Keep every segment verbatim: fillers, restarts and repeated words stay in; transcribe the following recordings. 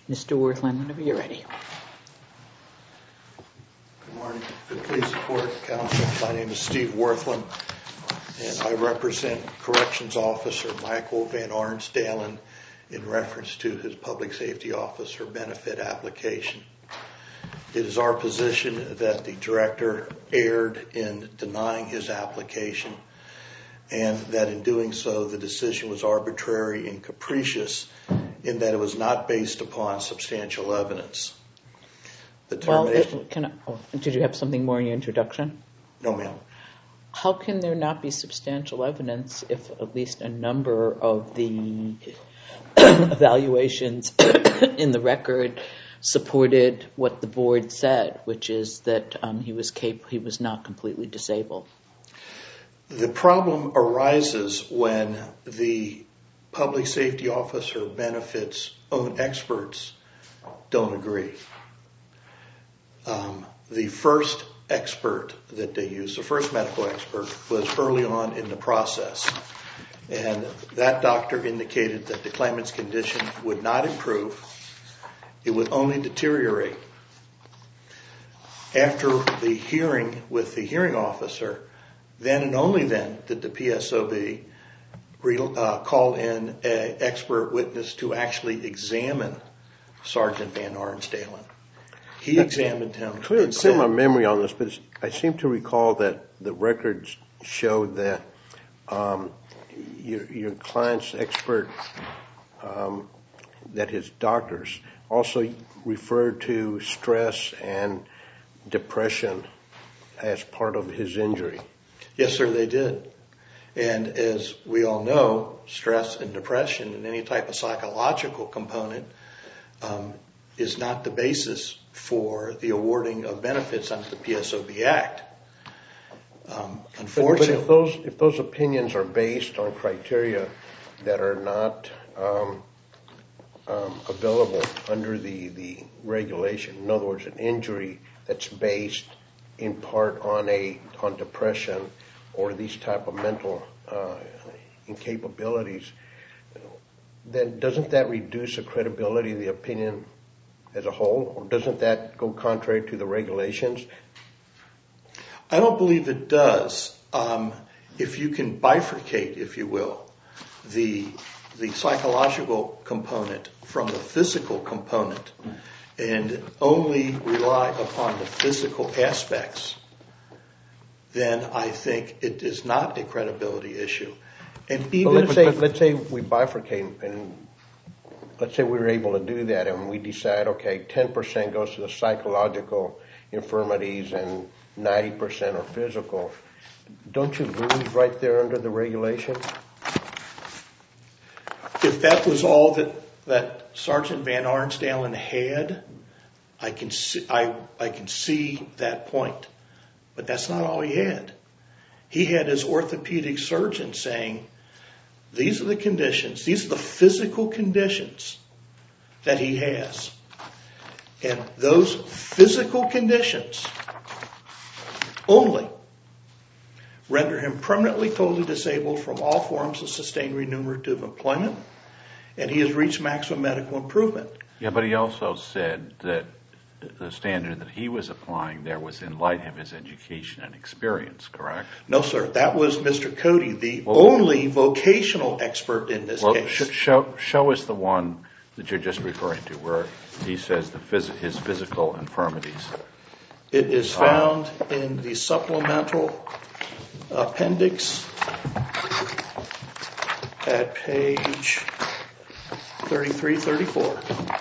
Mister Worthland, whenever you're ready. Good morning. Please support counsel. My name is Steve Worthland, and I represent Corrections Officer Michael Van Arnsdalen in reference to his Public Safety Officer benefit application. It is our position that the director erred in denying his application, and that in doing so the decision was arbitrary and capricious in that it was not based upon substantial evidence. The well, it, can I, oh, did you have something more in your introduction? No, ma'am. How can there not be substantial evidence if at least a number of the evaluations in the record supported what the board said, which is that um, he was cap- he was not completely disabled? The problem arises when the Public Safety Officer benefits own experts don't agree. Um, the first expert that they used, the first medical expert, was early on in the process. And that doctor indicated that the claimant's condition would not improve. It would only deteriorate. After the hearing with the hearing officer, then and only then did the P S O B re, uh, call in an expert witness to actually examine Sergeant Van Arnsdalen. He examined him. Clear, clear my memory on this, but I seem to recall that the records showed that um, your, your client's expert, um, that his doctors also referred to stress and depression as part of his injury. Yes, sir, they did. And as we all know, stress and depression and any type of psychological component um, is not the basis for the awarding of benefits under the P S O B Act. Um, unfortunately, but, but if those if those opinions are based on criteria that are not um, um, available under the the regulation, in other words, an injury that's based in part on a on depression or these type of mental uh, incapabilities, then doesn't that reduce the credibility of the opinion as a whole, or doesn't that go contrary to the regulations? I don't believe it does. Um, if you can bifurcate, if you will, the the psychological component from the physical component, and only rely upon the physical aspects, then I think it is not a credibility issue. And even well, let's if say let's say we bifurcate, and let's say we were able to do that, and we decide, okay, ten percent goes to the psychological infirmities and ninety percent are physical. Don't you lose right there under the regulation? If that was all that that Sergeant Van Arnsdalen had, I can see, I, I can see that point. But that's not all he had. He had his orthopedic surgeon saying, these are the conditions, these are the physical conditions that he has. And those physical conditions only render him permanently totally disabled from all forms of sustained remunerative employment, and he has reached maximum medical improvement. Yeah, but he also said that the standard that he was applying there was in light of his education and experience, correct? No, sir. That was Mister Cody, the well, only vocational expert in this well, case. Sh- show, show us the one that you're just referring to, where he says the phys- his physical infirmities. It is found uh, in the supplemental appendix at page thirty-three, thirty-four.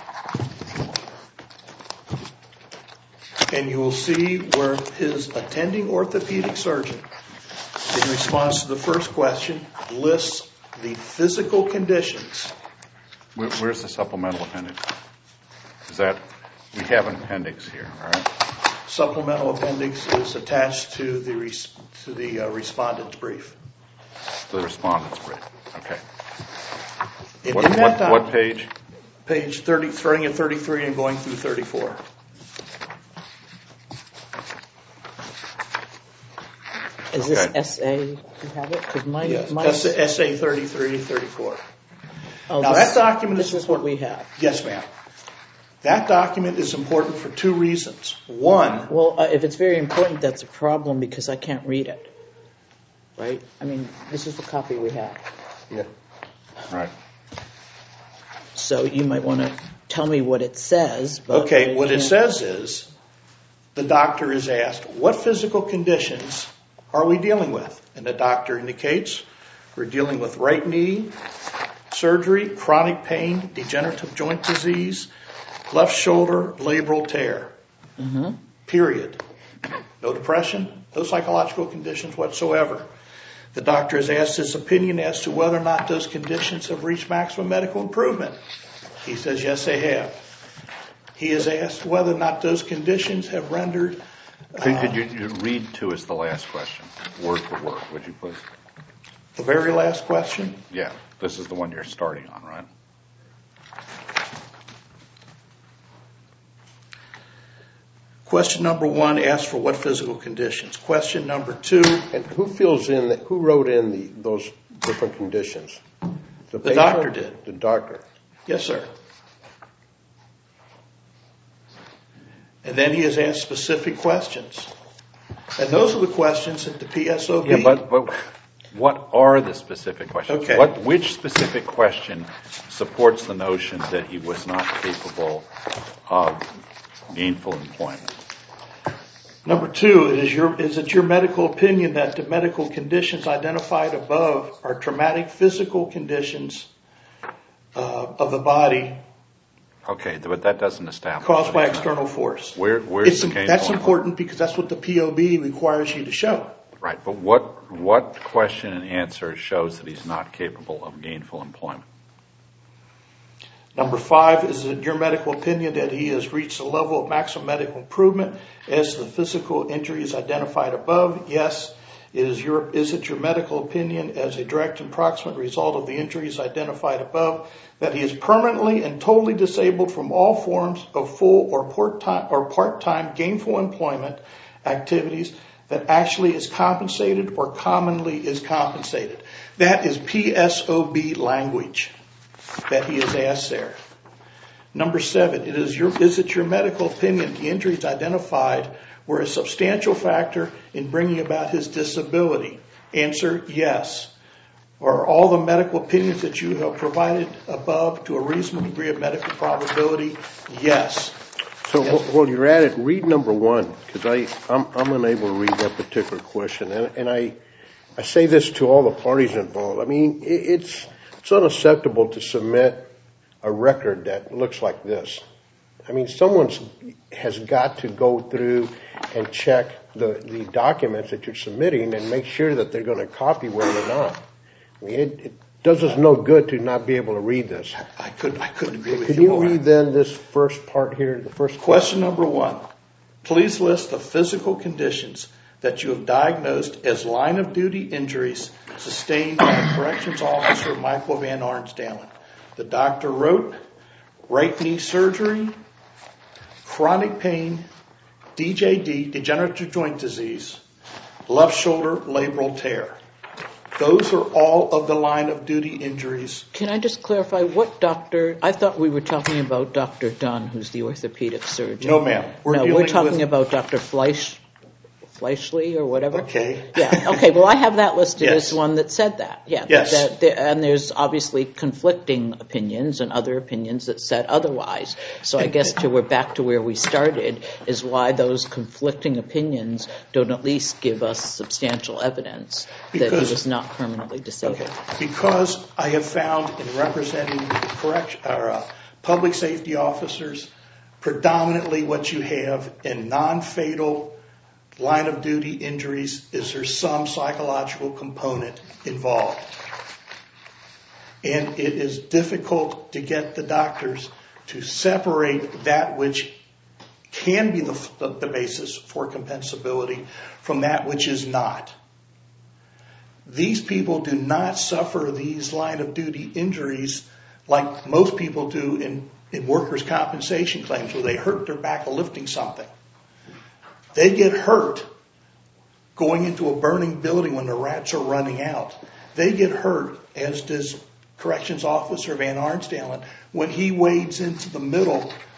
And you will see where his attending orthopedic surgeon, in response to the first question, lists the physical conditions. Where, where's the supplemental appendix? Is that, we have an appendix here, all right? Supplemental appendix is attached to the res, to the uh, respondent's brief. The respondent's brief, okay. In, what, in that what, what page? Page thirty, starting at thirty-three and going through thirty-four. Is this okay. S A? You have it? Because mine, yes, mine S A thirty-three, thirty-four. Oh, now this, that document this is, is what we have. Yes, ma'am. That document is important for two reasons. One, Well, uh, if it's very important, that's a problem because I can't read it. Right? I mean, this is the copy we have. Yeah. Right. So you might want to tell me what it says. But okay, I what it can't- says is the doctor is asked, what physical conditions are we dealing with? And the doctor indicates we're dealing with right knee surgery, chronic pain, degenerative joint disease, left shoulder labral tear. Mm-hmm. Period. No depression, no psychological conditions whatsoever. The doctor has asked his opinion as to whether or not those conditions have reached maximum medical improvement. He says, yes, they have. He has asked whether or not those conditions have rendered... Could, uh, could you, you read to us the last question, word for word, would you please? The very last question. Yeah, this is the one you're starting on, right? Question number one asks for what physical conditions. Question number two, And who fills in, the, who wrote in the, those different conditions? The patient? doctor did. The doctor. yes, sir. And then he has asked specific questions. And those are the questions that the P S O B... Yeah, but, but what are the specific questions? Okay. What, which specific question supports the notion that he was not capable of gainful employment? Number two, it is, your, is it your medical opinion that the medical conditions identified above are traumatic physical conditions uh, of the body Okay, but that doesn't establish. caused that by he's not- external force? Where, where's It's, the gainful that's employment? important because that's what the P O B requires you to show. Right, but what, what question and answer shows that he's not capable of gainful employment? Number five, is it your medical opinion that he has reached a level of maximum medical improvement as the physical injuries identified above? Yes. Is, your, is it your medical opinion as a direct and proximate result of the injuries identified above that he is permanently and totally disabled from all forms of full or part-time, or part-time gainful employment activities that actually is compensated or commonly is compensated? That is P S O B language that he has asked there. Number seven, it is your is it your medical opinion the injuries identified were a substantial factor in bringing about his disability? Answer, yes. Are all the medical opinions that you have provided above to a reasonable degree of medical probability? Yes. So Yes. wh- while you're at it, read number one, because I I'm, I'm unable to read that particular question, and, and I I say this to all the parties involved. I mean, it, it's it's unacceptable to submit a record that looks like this. I mean, someone has got to go through and check the the documents that you're submitting and make sure that they're going to copy where they're not. I mean, it, it does us no good to not be able to read this. I could I couldn't agree with Can you you more. read then this first part here, the first Question number one. Please list the physical conditions that you have diagnosed as line of duty injuries sustained by Corrections Officer Michael Van Arnsdalen. The doctor wrote right knee surgery, chronic pain, D J D, degenerative joint disease, left shoulder labral tear. Those are all of the line of duty injuries. Can I just clarify what doctor? I thought we were talking about Doctor Dunn, who's the orthopedic surgeon. No, ma'am. We're no, we're dealing talking with- about Doctor Fleisch, Fleischley or whatever. Okay. Yeah. Okay. Well, I have that listed Yes. as one that said that. Yeah. Yes. That, that, and there's obviously conflicting opinions and other opinions that said otherwise. So I guess to, we're back to where we started is why those conflicting opinions don't at least give us substantial evidence that he Because- was not permanently disabled. Okay. Because I have found in representing the correction, or, uh, public safety officers, predominantly what you have in non-fatal line of duty injuries is there's some psychological component involved. And it is difficult to get the doctors to separate that which can be the, the, the basis for compensability from that which is not. These people do not suffer these line of duty injuries like most people do in, in workers' compensation claims where they hurt their back lifting something. They get hurt going into a burning building when the rats are running out. They get hurt, as does Corrections Officer Van Arnsdalen, when he wades into the middle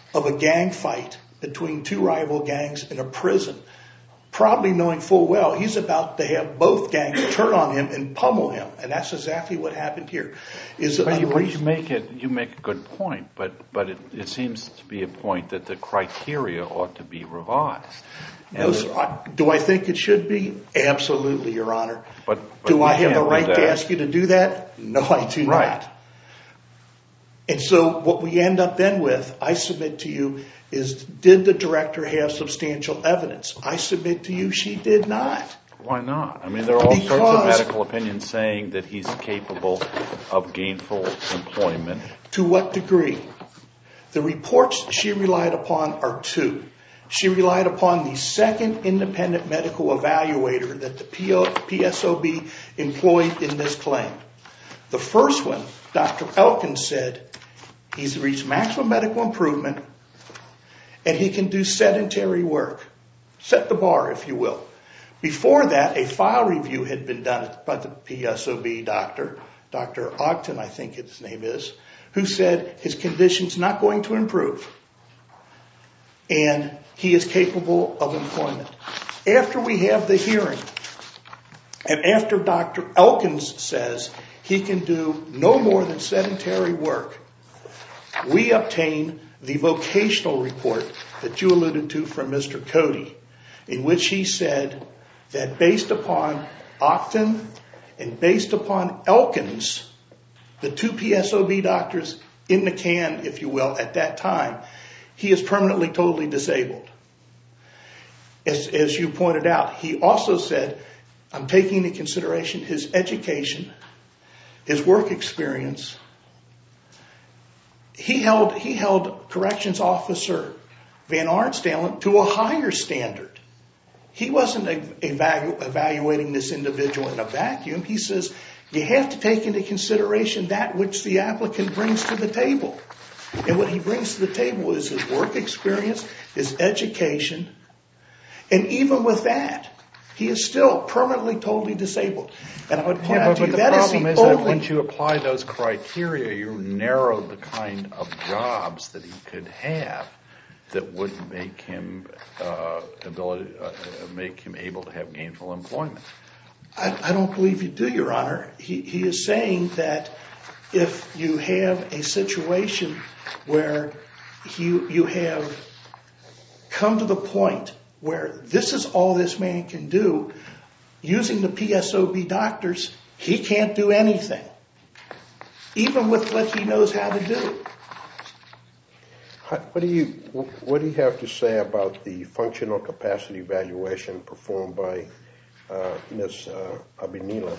of a gang fight between two rival gangs in a prison, probably knowing full well he's about to have both gangs turn on him and pummel him. And that's exactly what happened here. Is but you, you make it you make a good point, but but it, it seems to be a point that the criteria ought to be revised. No, sir, I, do I think it should be? Absolutely, Your Honor. But, but do I have the do right that. to ask you to do that? No, I do right. not. And so what we end up then with, I submit to you, is did the director have substantial evidence? I submit to you she did not. Why not? I mean, there are all Because, sorts of medical opinions saying that he's capable of gainful employment. To what degree? The reports she relied upon are two. She relied upon the second independent medical evaluator that the P S O B employed in this claim. The first one, Doctor Elkins, said he's reached maximum medical improvement and he can do sedentary work. Set the bar, if you will. Before that, a file review had been done by the P S O B doctor, Doctor Ogden, I think his name is, who said his condition's not going to improve and he is capable of employment. After we have the hearing, and after Doctor Elkins says he can do no more than sedentary work, we obtain the vocational report that you alluded to from Mister Cody, in which he said that based upon Ogden and based upon Elkins, the two P S O B doctors in the can, if you will, at that time, he is permanently totally disabled. As, as you pointed out, he also said, I'm taking into consideration his education, his work experience. He held, he held Corrections Officer Van Arnstalen to a higher standard. He wasn't evalu- evaluating this individual in a vacuum. He says, you have to take into consideration that which the applicant brings to the table. And what he brings to the table is his work experience, his education, and even with that, he is still permanently totally disabled. And I would point yeah, out but, to you, but that the is problem the is only... that once you apply those criteria, you narrow the kind of jobs that he could have that would make him uh, ability, uh, make him able to have gainful employment. I, I don't believe you do, Your Honor. He, he is saying that if you have a situation where you, you have come to the point where this is all this man can do, using the P S O B doctors, he can't do anything, even with what he knows how to do. What do you what do you have to say about the functional capacity evaluation performed by uh, Miz Uh, Abinila?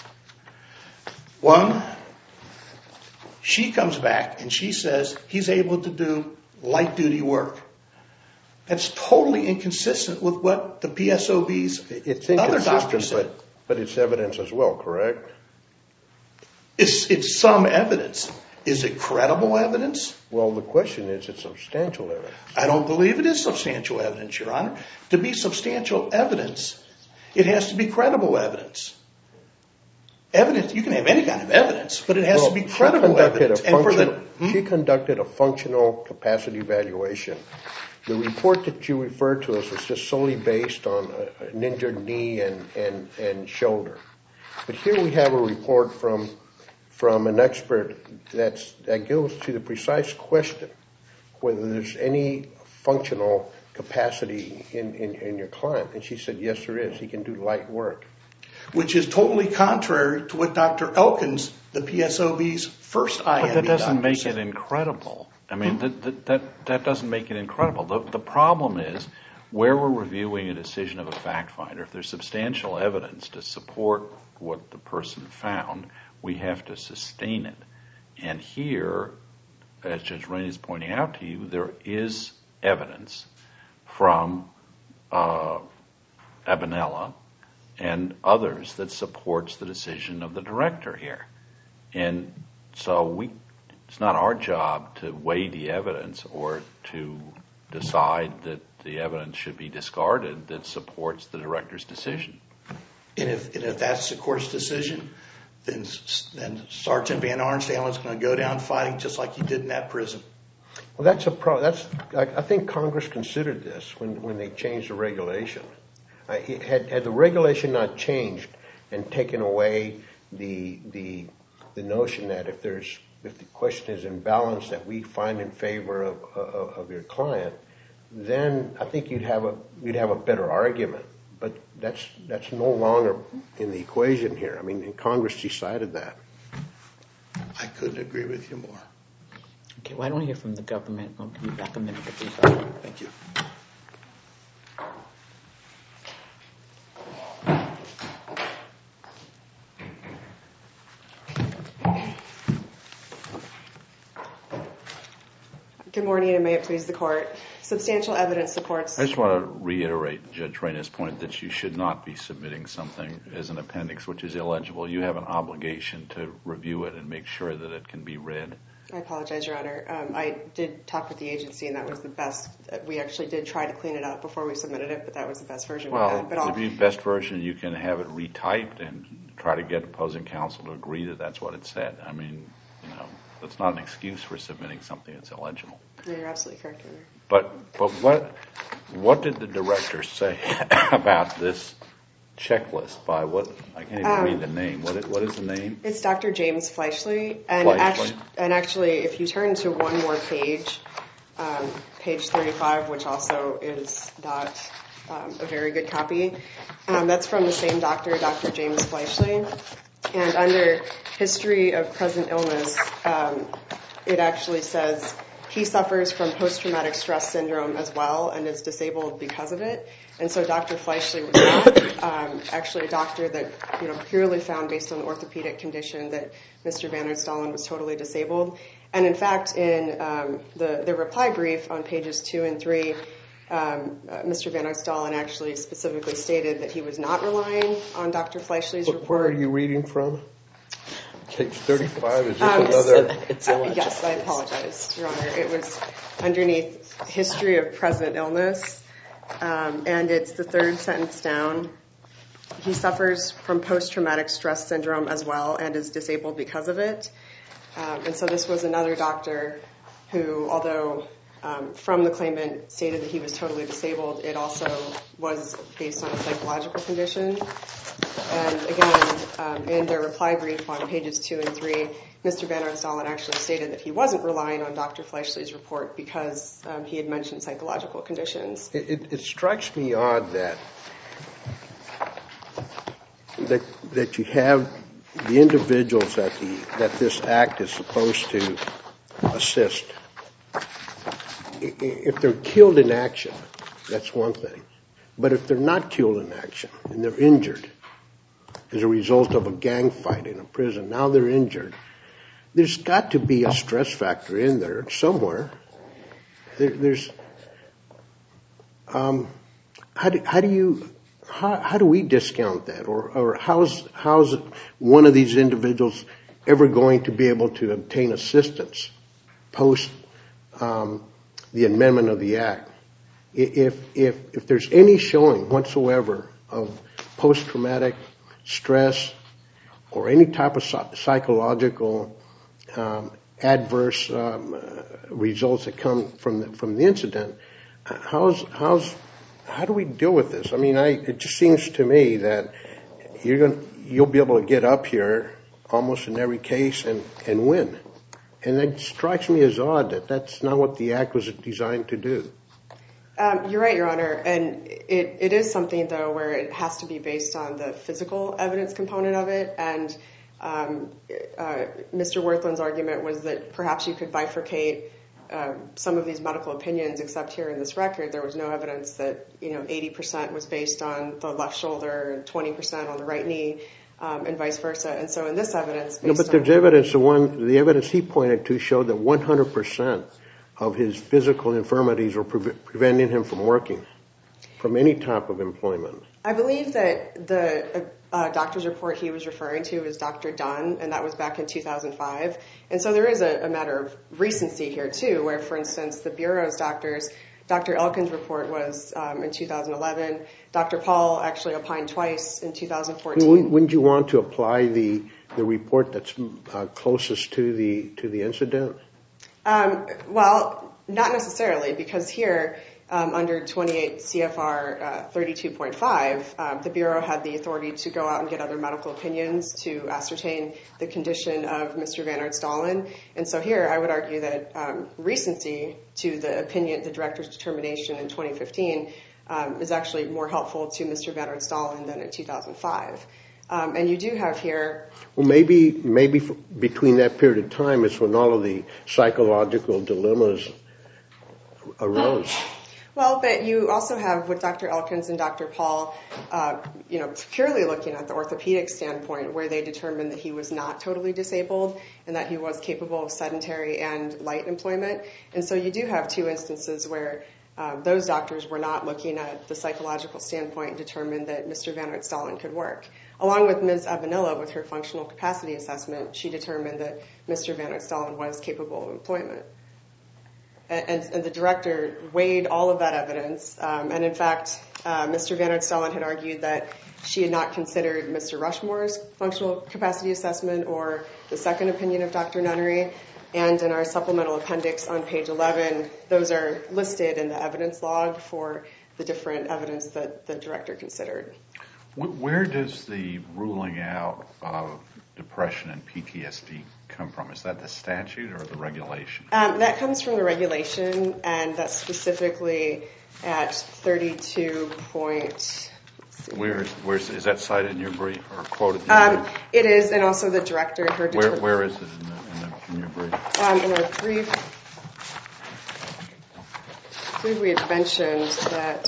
One, she comes back and she says he's able to do light duty work. That's totally inconsistent with what the P S O B's It's other doctors inconsistent, said. but, but it's evidence as well, correct? It's, it's some evidence. Is it credible evidence? Well, the question is, it's substantial evidence. I don't believe it is substantial evidence, Your Honor. To be substantial evidence, it has to be credible evidence. Evidence, you can have any kind of evidence, but it has Well, to be she credible conducted evidence. a And for the, functional- hmm? She conducted a functional capacity evaluation. The report that you referred to us was just solely based on a, an injured knee and, and, and shoulder. But here we have a report from from an expert that's, that goes to the precise question whether there's any functional capacity in, in, in your client. And she said, yes, there is. He can do light work. Which is totally contrary to what Doctor Elkins, the P S O B's first I M E But that doesn't doctor make said. it incredible. I mean, that, that, that, that doesn't make it incredible. The, the problem is, where we're reviewing a decision of a fact finder, if there's substantial evidence to support what the person found, we have to sustain it. And here, as Judge Rainey is pointing out to you, there is evidence from uh, Abinella and others that supports the decision of the director here. And so we, it's not our job to weigh the evidence or to decide that the evidence should be discarded that supports the director's decision. And if, and if that's the court's decision, then, then Sergeant Van Arnstalen is going to go down fighting just like he did in that prison. Well, that's a pro. That's I, I think Congress considered this when when they changed the regulation. I, had had the regulation not changed and taken away the the the notion that if there's if the question is imbalanced that we find in favor of of, of your client, then I think you'd have a you'd have a better argument. But that's that's no longer in the equation here. I mean, Congress decided that. I couldn't agree with you more. Okay, well, I don't hear from the government. I'll give you back a minute to please. Thank you. Good morning, and may it please the Court. Substantial evidence supports... I just want to reiterate Judge Reyna's point that you should not be submitting something as an appendix which is illegible. You have an obligation to review it and make sure that it can be read. I apologize, Your Honor. Um, I did talk with the agency, and that was the best. We actually did try to clean it up before we submitted it, but that was the best version well, we had. But if you best version, you can have it retyped and try to get opposing counsel to agree that that's what it said. I mean, you know, that's not an excuse for submitting something that's illegible. No, you're absolutely correct, Your Honor. But but what what did the director say about this checklist? By what I can't even um, read the name. What is, what is the name? It's Doctor James Fleischle, and Fleischle? Actually, and actually, if you turn to one more page, um, page thirty-five, which also is not um, a very good copy, um, that's from the same doctor, Doctor James Fleischle, and under history of present illness, um, it actually says he suffers from post-traumatic stress syndrome as well and is disabled because of it. And so Doctor Fleischle was not um, actually a doctor that, you know, purely found based on the orthopedic condition that Mister Van Aert-Stallen was totally disabled. And in fact, in um, the, the reply brief on pages two and three, um, uh, Mister Van Aert-Stallen actually specifically stated that he was not relying on Doctor Fleischle's report. Where are you reading from? Page thirty-five, is this um, another? It's, uh, yes, I apologize, Your Honor. It was underneath history of present illness, um, and it's the third sentence down. He suffers from post-traumatic stress syndrome as well and is disabled because of it. Um, and so this was another doctor who, although um, from the claimant stated that he was totally disabled, it also was based on a psychological condition. And again, um, in their reply brief on pages two and three, Mister Van Aert-Stallen actually stated that he wasn't relying on Doctor Fleischle's report because um, he had mentioned psychological conditions. It, it, it strikes me odd that, that that you have the individuals that the that this act is supposed to assist. If they're killed in action, that's one thing. But if they're not killed in action and they're injured as a result of a gang fight in a prison, now they're injured, there's got to be a stress factor in there somewhere. There, there's um, how do how do you how, how do we discount that, or or how's how's one of these individuals ever going to be able to obtain assistance post um, the amendment of the act? If if if there's any showing whatsoever of post-traumatic stress or any type of psychological um, adverse um, uh, results that come from the, from the incident, how's how's how do we deal with this? I mean, I, it just seems to me that you're going you'll be able to get up here almost in every case and, and win, and it strikes me as odd that that's not what the act was designed to do. Um, you're right, Your Honor, and it, it is something, though, where it has to be based on the physical evidence component of it, and um, uh, Mister Worthland's argument was that perhaps you could bifurcate um, some of these medical opinions, except here in this record, there was no evidence that, you know, eighty percent was based on the left shoulder and twenty percent on the right knee, um, and vice versa. And so in this evidence... No, but there's evidence, the one, the evidence he pointed to showed that one hundred percent of his physical infirmities were pre- preventing him from working, from any type of employment. I believe that the uh, doctor's report he was referring to is Doctor Dunn, and that was back in two thousand five. And so there is a, a matter of recency here, too, where, for instance, the Bureau's doctors, Doctor Elkin's report was um, in two thousand eleven. Doctor Paul actually opined twice in two thousand fourteen. Wouldn't you want to apply the the report that's uh, closest to the to the incident? Um, well, not necessarily, because here, um, under twenty-eight C F R uh, thirty-two point five, um, the Bureau had the authority to go out and get other medical opinions to ascertain the condition of Mister Van Aert-Stallen. And so here, I would argue that um, recency to the opinion, the director's determination in twenty fifteen, um, is actually more helpful to Mister Van Aert-Stallen than in two thousand five. Um, and you do have here... Well, maybe maybe f- between that period of time is when all of the psychological dilemmas arose. Well, but you also have with Doctor Elkins and Doctor Paul, uh, you know, purely looking at the orthopedic standpoint, where they determined that he was not totally disabled and that he was capable of sedentary and light employment. And so you do have two instances where uh, those doctors were not looking at the psychological standpoint and determined that Mister Van Aert-Stallen could work. Along with Miz Avanilla, with her functional capacity assessment, she determined that Mister Van Aert-Stallen was capable of employment. And, and the director weighed all of that evidence. Um, and in fact, uh, Mister Van Aert-Stallen had argued that she had not considered Mister Rushmore's functional capacity assessment or the second opinion of Doctor Nunnery. And in our supplemental appendix on page eleven, those are listed in the evidence log for the different evidence that the director considered. Where does the ruling out of depression and P T S D come from? Is that the statute or the regulation? Um, that comes from the regulation, and that's specifically at thirty-two point... Where is, where's, is that cited in your brief or quoted in your um, brief? It is, and also the director... Her where, deter- where is it in, the, in, the, in your brief? Um, in our brief, I believe we had mentioned that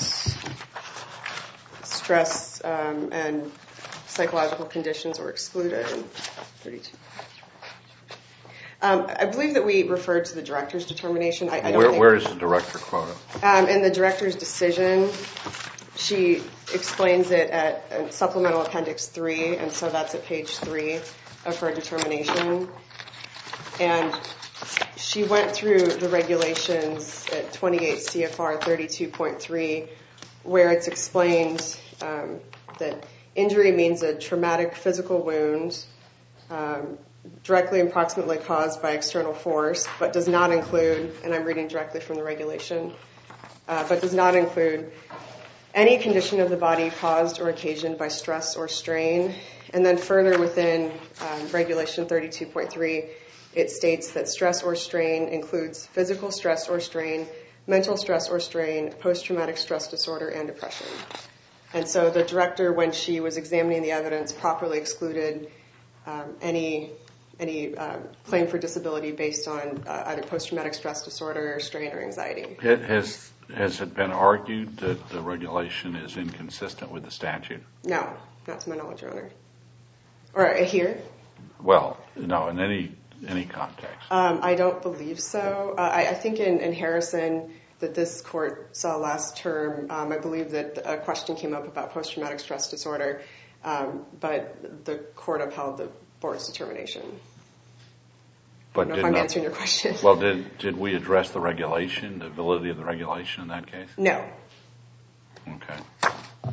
stress um, and psychological conditions were excluded. thirty-two. Um, I believe that we referred to the director's determination. I, I don't where, think, where is the director quoted? Um, in the director's decision, she explains it at, at supplemental appendix three, and so that's at page three of her determination. And she went through the regulations at twenty-eight C F R thirty-two point three, where it's explained um, that injury means a traumatic physical wound, um, directly and proximately caused by external force, but does not include, and I'm reading directly from the regulation, uh, but does not include any condition of the body caused or occasioned by stress or strain. And then further within um, regulation thirty-two point three, it states that stress or strain includes physical stress or strain, mental stress or strain, post-traumatic stress disorder, and depression. And so the director, when she was examining the evidence, properly excluded um, any any um, claim for disability based on uh, either post-traumatic stress disorder, strain, or anxiety. Has, has it been argued that the regulation is inconsistent with the statute? No, not to my knowledge, Your Honor. Or uh, here? Well, no, in any any context. Um, I don't believe so. Uh, I, I think in, in Harrison that this court saw last term, um, I believe that a question came up about post-traumatic stress disorder, um, but the court upheld the board's determination. But I don't know did if I'm not, answering your question. Well, did did we address the regulation, the validity of the regulation in that case? No. Okay.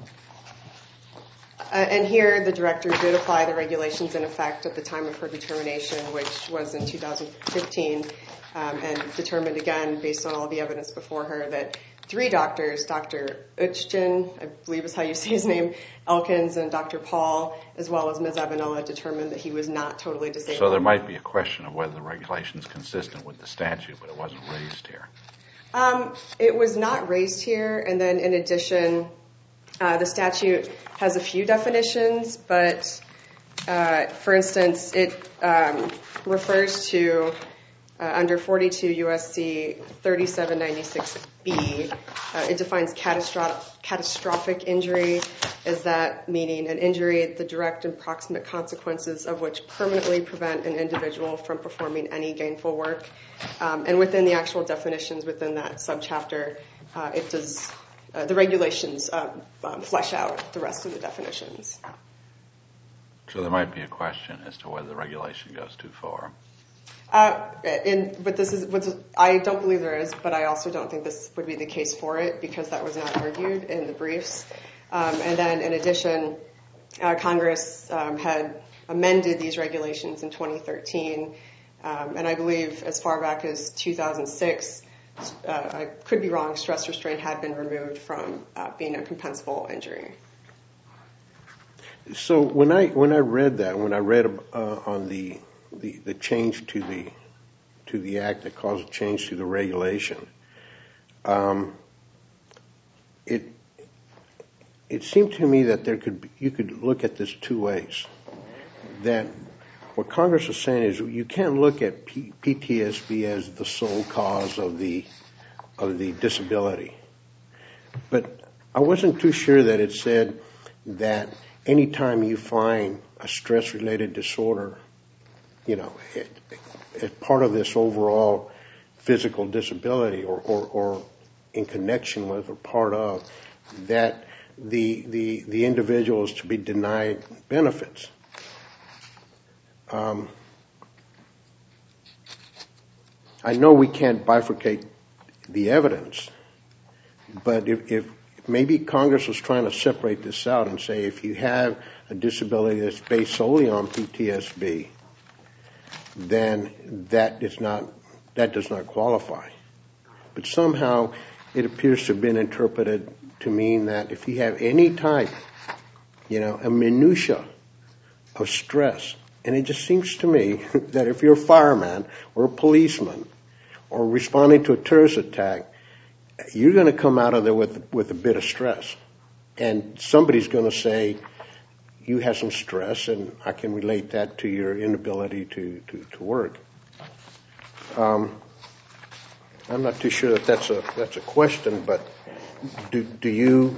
Uh, and here, the director did apply the regulations in effect at the time of her determination, which was in two thousand fifteen, um, and determined again, based on all the evidence before her, that three doctors, Doctor Uchgen, I believe is how you say his name, Elkins, and Doctor Paul, as well as Miz Avanilla, determined that he was not totally disabled. So there might be a question of whether the regulation is consistent with the statute, but it wasn't raised here. Um, it was not raised here, and then in addition, uh, the statute has a few definitions, but uh, for instance, it um, refers to, uh, under forty-two U S C thirty-seven ninety-six B, uh, it defines catastrophic, catastrophic injury as that meaning an injury, the direct and proximate consequences of which permanently prevent an individual from performing any gainful work. Um, and within the actual definitions within that subchapter, uh, it does, uh, the regulations uh, um, flesh out the rest of the definitions. So there might be a question as to whether the regulation goes too far. Uh, in, but this is, what's, I don't believe there is, but I also don't think this would be the case for it because that was not argued in the briefs. Um, and then in addition, uh, Congress um, had amended these regulations in twenty thirteen. Um, and I believe as far back as two thousand six, uh, I could be wrong, stress restraint had been removed from uh, being a compensable injury. So when I when I read that, when I read uh, on the, the the change to the to the act that caused a change to the regulation, um, it it seemed to me that there could be, you could look at this two ways. That what Congress is saying is you can't look at P- PTSD as the sole cause of the of the disability, but I wasn't too sure that it said that anytime you find a stress-related disorder, you know, it, as part of this overall physical disability or, or, or in connection with or part of, that the, the, the individual is to be denied benefits. Um, I know we can't bifurcate the evidence, but if, if maybe Congress was trying to separate this out and say if you have a disability that's based solely on P T S D, then that is not that does not qualify. But somehow it appears to have been interpreted to mean that if you have any type, you know, a minutia of stress, and it just seems to me that if you're a fireman or a policeman or responding to a terrorist attack, you're going to come out of there with with a bit of stress, and somebody's going to say you have some stress, and I can relate that to your inability to to, to work. Um, I'm not too sure that that's a that's a question, but do do you?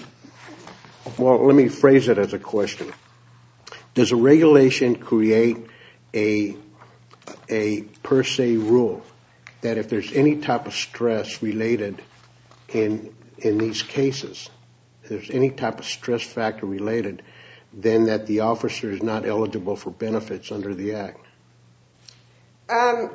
Well, let me phrase it as a question. Does a regulation create a a per se rule that if there's any type of stress related in in these cases, if there's any type of stress factor related, then that the officer is not eligible for benefits under the Act? Um,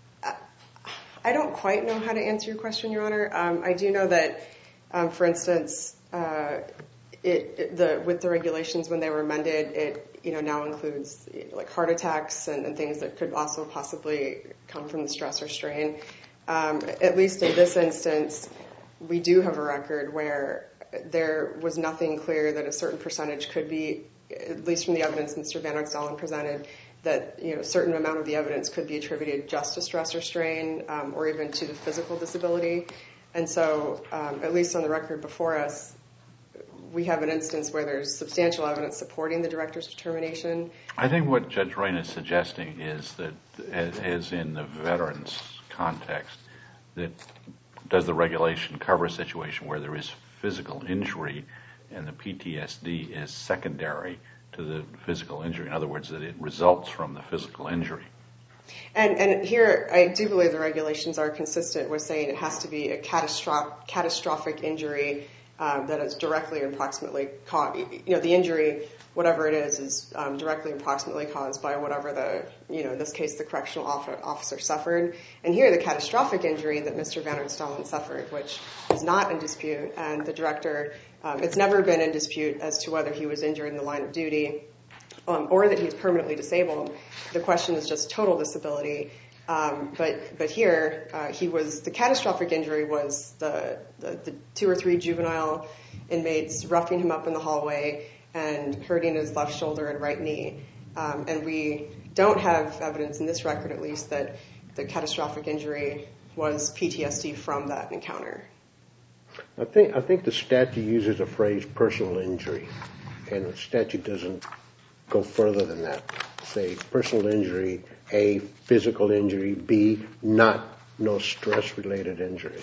I don't quite know how to answer your question, Your Honor. Um, I do know that, um, for instance, uh, it, it the with the regulations when they were amended, it you know now includes like heart attacks and, and things that could also possibly come from the stress or strain. Um, at least in this instance, we do have a record where there was nothing clear that a certain percentage could be, at least from the evidence Mister Van Oxtollen presented, that you know a certain amount of the evidence could be attributed just to stress or strain, um, or even to the physical disability. And so, um, at least on the record before us, we have an instance where there's substantial evidence supporting the director's determination. I think what Judge Rain is suggesting is that, as in the veterans context, that does the regulation cover a situation where there is physical injury and the P T S D is secondary to the physical injury? In other words, that it results from the physical injury. And, and here, I do believe the regulations are consistent with saying it has to be a catastrophic, catastrophic injury um, that is directly and approximately caused. You know, the injury, whatever it is, is um, directly and approximately caused by whatever the, you know, in this case, the correctional officer suffered. And here, the catastrophic injury that Mister Van Oxtollen suffered, which is not in dispute, and the director, um, it's never been in dispute as to whether he was injured in the line of duty um, or that he's permanently disabled. The question is just total disability. Um, but but here, uh, he was the catastrophic injury was the, the the two or three juvenile inmates roughing him up in the hallway and hurting his left shoulder and right knee. Um, and we don't have evidence in this record, at least, that the catastrophic injury was P T S D from that encounter. I think I think the statute uses the phrase personal injury, and the statute doesn't go further than that. Say personal injury, A, physical injury, B, not no stress-related injury.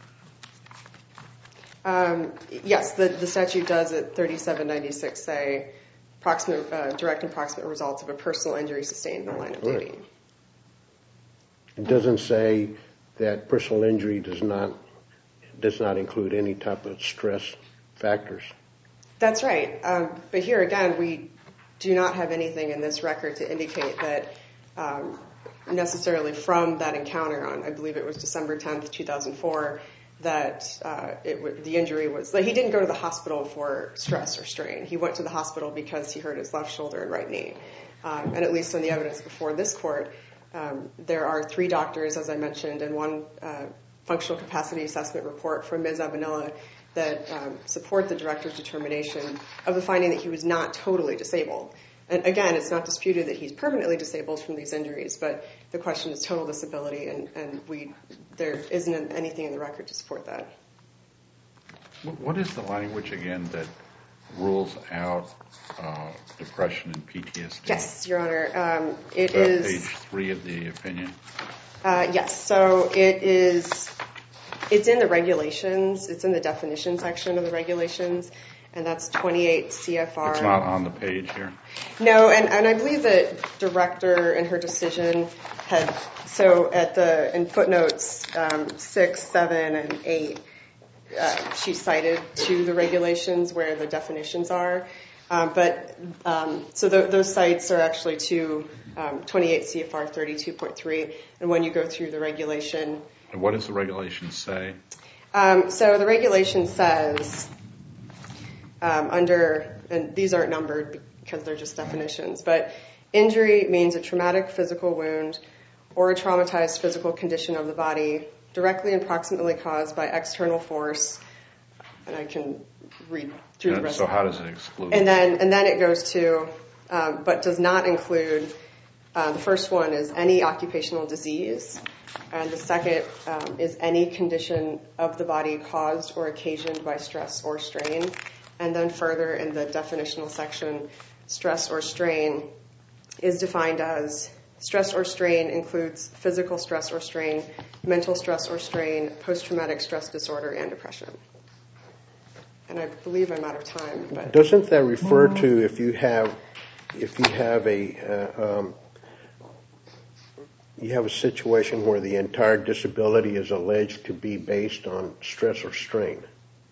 Um, yes, the, the statute does at thirty-seven ninety-six say proximate, uh, direct and proximate results of a personal injury sustained in the line of duty. Right. It doesn't say that personal injury does not does not include any type of stress factors. That's right. Um, but here again, we do not have anything in this record to indicate that um, necessarily from that encounter on, I believe it was December tenth, two thousand four, that uh, it w- the injury was, like, he didn't go to the hospital for stress or strain. He went to the hospital because he hurt his left shoulder and right knee. Um, and at least on the evidence before this court, um, there are three doctors, as I mentioned, and one uh, functional capacity assessment report from Miz Avenilla that um, support the director's determination of the finding that he was not totally disabled. And again, it's not disputed that he's permanently disabled from these injuries, but the question is total disability, and, and we there isn't anything in the record to support that. What is the language, again, that rules out uh, depression and P T S D? Yes, Your Honor. Um, it is is page three of the opinion. Uh, yes, so it is. It's in the regulations. It's in the definition section of the regulations, and that's twenty-eight C F R. It's not on the page here? No, and, and I believe the director in her decision had, so at the, in footnotes um, six, seven, and eight, uh, she cited to the regulations where the definitions are. Um, but, um, so th- those sites are actually to um, twenty-eight C F R thirty-two point three, and when you go through the regulation. And what does the regulation say? Um, so the regulation says, um, under, and these aren't numbered because they're just definitions, but injury means a traumatic physical wound or a traumatized physical condition of the body directly and proximately caused by external force. And I can read through Yeah, the rest. so how does it exclude? And then, and then it goes to, um, but does not include, uh, the first one is any occupational disease. And the second um, is any condition of the body caused or occasioned by stress or strain. And then further in the definitional section, stress or strain is defined as stress or strain includes physical stress or strain, mental stress or strain, post-traumatic stress disorder, and depression. And I believe I'm out of time. But doesn't that refer to if you have if you have a uh, um, you have a situation where the entire disability is alleged to be based on stress or strain?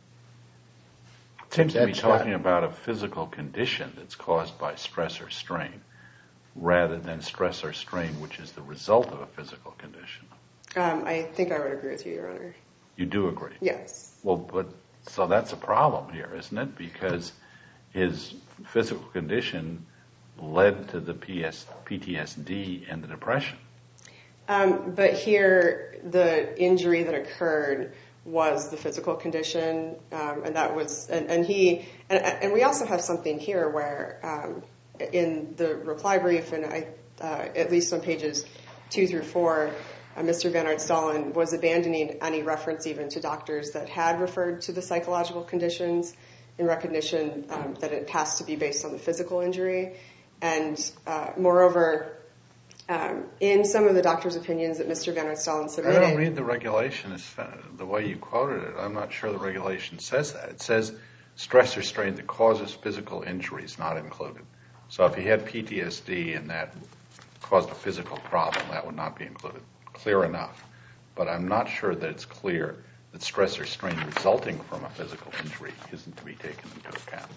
It seems to be That's talking not- about a physical condition that's caused by stress or strain, rather than stress or strain, which is the result of a physical condition. um, I think I would agree with you, Your Honor. You do agree? Yes. Well, but so that's a problem here, isn't it? Because his physical condition led to the P T S D and the depression. Um, but here, the injury that occurred was the physical condition, um, and that was, and, and he, and, and we also have something here where, um, in the reply brief, and I, uh, at least on pages two through four, uh, Mister Van Aert-Stallen was abandoning any reference even to doctors that had referred to the psychological conditions in recognition um, that it has to be based on the physical injury, and uh, moreover. Um, in some of the doctor's opinions that Mister Van Aert-Stallen submitted. I don't read the regulation as, uh, the way you quoted it. I'm not sure the regulation says that. It says stress or strain that causes physical injury is not included. So if he had P T S D and that caused a physical problem, that would not be included. Clear enough. But I'm not sure that it's clear that stress or strain resulting from a physical injury isn't to be taken into account.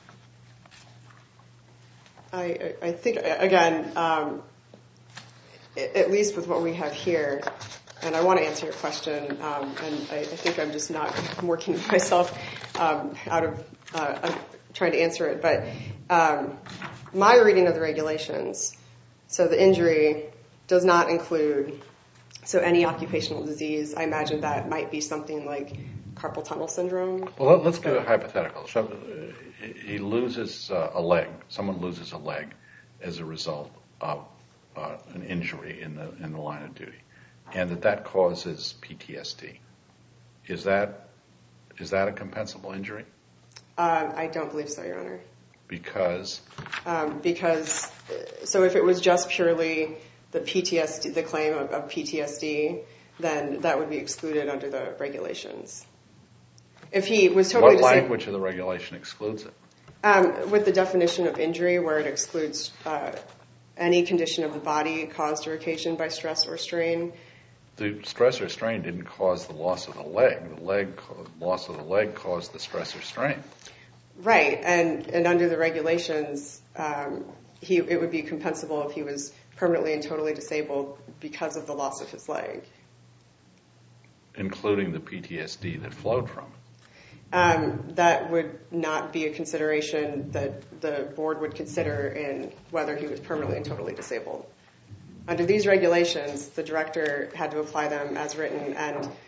I, I think, again, um, at least with what we have here, and I want to answer your question, um, and I, I think I'm just not working myself um, out of uh, trying to answer it, but um, my reading of the regulations, so the injury does not include, so any occupational disease, I imagine that might be something like carpal tunnel syndrome. Well, let's do a hypothetical. So uh, he loses uh, a leg, someone loses a leg as a result of Uh, an injury in the in the line of duty, and that that causes P T S D. Is that is that a compensable injury? Um, I don't believe so, Your Honor. Because um, because so if it was just purely the P T S D, the claim of, of P T S D, then that would be excluded under the regulations. If he was totally what disabled, language of the regulation excludes it? Um, with the definition of injury, where it excludes uh, any condition of the body caused or occasioned by stress or strain. The stress or strain didn't cause the loss of the leg. The leg loss of the leg caused the stress or strain. Right, and and under the regulations, um, he it would be compensable if he was permanently and totally disabled because of the loss of his leg, including the P T S D that flowed from it. Um, that would not be a consideration that the board would consider in whether he was permanently and totally disabled. Under these regulations, the director had to apply them as written, and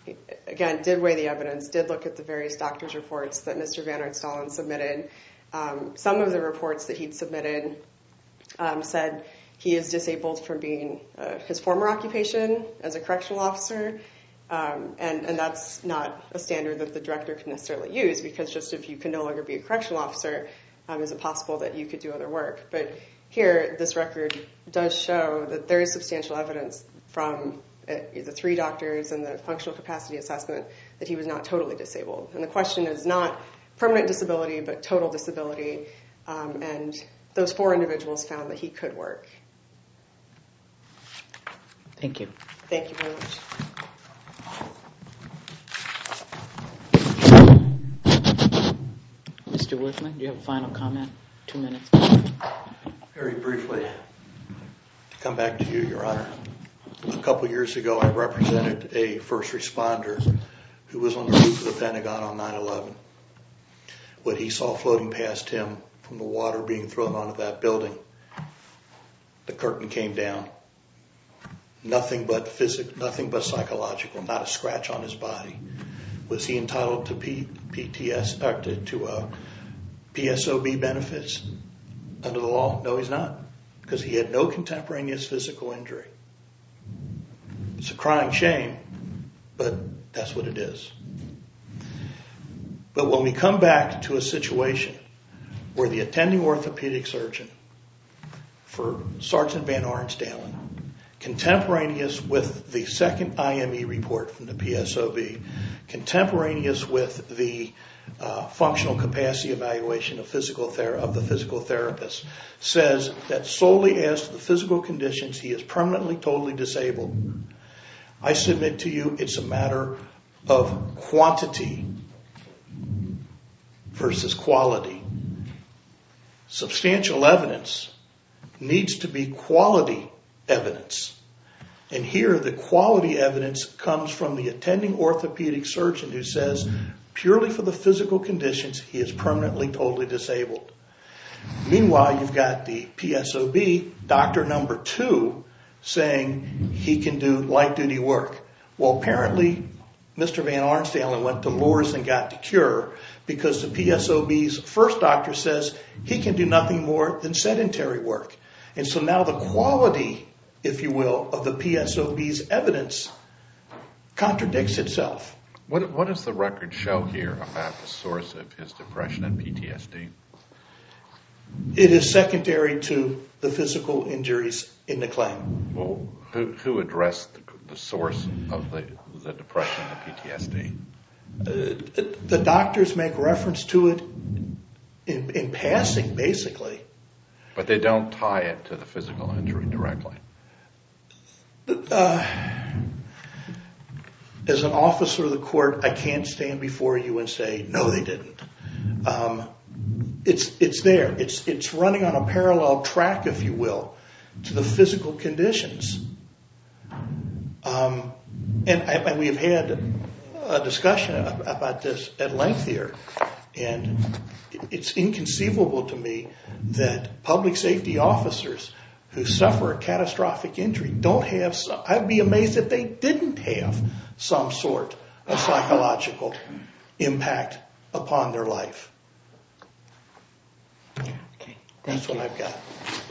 again, did weigh the evidence, did look at the various doctors' reports that Mister Van Arsdalen submitted. Um, some of the reports that he'd submitted um, said he is disabled from being uh, his former occupation as a correctional officer, um, and, and that's not a standard that the director can necessarily use, because just if you can no longer be a correctional officer, um, is it possible that you could do other work? But here, this record does show that there is substantial evidence from uh, the three doctors and the functional capacity assessment that he was not totally disabled. And the question is not permanent disability, but total disability, um, and those four individuals found that he could work. Thank you. Thank you very much. Mister Woodman, do you have a final comment? Two minutes. Very briefly, to come back to you, Your Honor. A couple years ago, I represented a first responder who was on the roof of the Pentagon on nine eleven. What he saw floating past him from the water being thrown onto that building, the curtain came down. Nothing but physical, nothing but psychological, not a scratch on his body. Was he entitled to P, PTS, uh, to, to uh, P S O B benefits under the law? No, he's not, because he had no contemporaneous physical injury. It's a crying shame, but that's what it is. But when we come back to a situation where the attending orthopedic surgeon for Sergeant Van Arsdalen, contemporaneous with the second I M E report from the P S O B, contemporaneous with the uh, functional capacity evaluation of physical ther- of the physical therapist, says that solely as to the physical conditions, he is permanently, totally disabled. I submit to you it's a matter of quantity versus quality. Substantial evidence needs to be quality evidence. And here the quality evidence comes from the attending orthopedic surgeon who says purely for the physical conditions he is permanently, totally disabled. Meanwhile, you've got the P S O B, doctor number two, saying he can do light duty work. Well, apparently Mister Van Arsdalen went to Lourdes and got the cure because the P S O B's first doctor says he can do nothing more than sedentary work. And so now the quality, if you will, of the P S O B's evidence contradicts itself. What, what does the record show here about the source of his depression and P T S D? It is secondary to the physical injuries in the claim. Well, who, who addressed the, the source of the, the depression and the P T S D? Uh, the doctors make reference to it in, in passing, basically. But they don't tie it to the physical injury directly. Uh, as an officer of the court, I can't stand before you and say, no, they didn't. Um, it's it's there. It's it's running on a parallel track, if you will, to the physical conditions. Um, and, and we've had a discussion about this at length here. And it's inconceivable to me that public safety officers who suffer a catastrophic injury don't have some, I'd be amazed if they didn't have some sort of psychological impact upon their life. Okay, thank That's you. what I've got.